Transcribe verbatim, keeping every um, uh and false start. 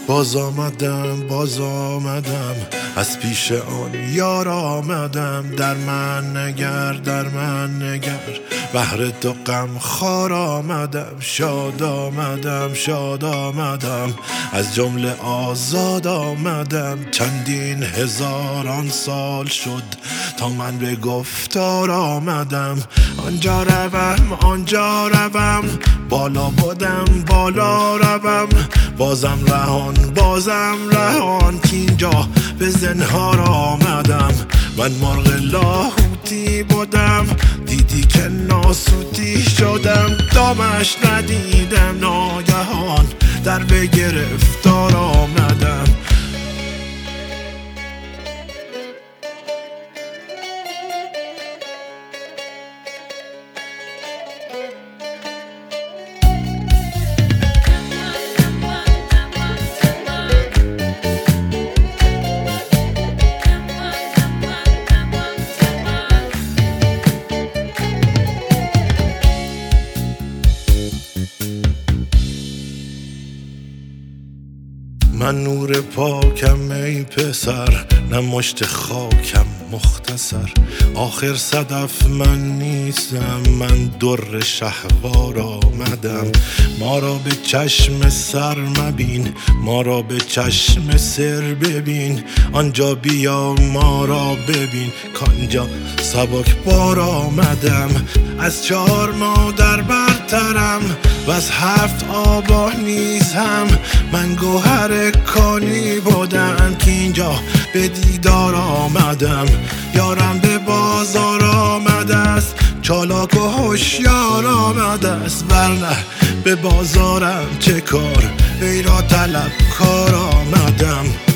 باز آمدم باز آمدم از پیش آن یار آمدم. در من نگر در من نگر بهر تو غم خوار آمدم. شاد آمدم شاد آمدم از جمله آزاد آمدم. چندین هزاران سال شد تا من به گفتار آمدم. آنجا روم آنجا روم بالا بودم بالا روم. بازم رهان بازم رهان کینجا به زنهار آمدم. من مرغ لاهوتی بودم دیدی که ناسوتی شدم. دامش ندیدم ناگهان در به گرفتار آمدم. من نور پاکم ای پسر نه مشت خاکم مختصر. آخر صدف من نیستم من در شهوار آمدم. ما را به چشم سر مبین ما را به چشم سر ببین. آنجا بیا ما را ببین کانجا سبک بار آمدم. از چهار مادر برترم و از هفت آبا نیز هم. من گوهر کانی بودم که اینجا به دیدار آمدم. یارم به بازار آمده است چالاک و هوشیار آمده است. ورنه به بازارم چه کار وی را طلب کار آمدم.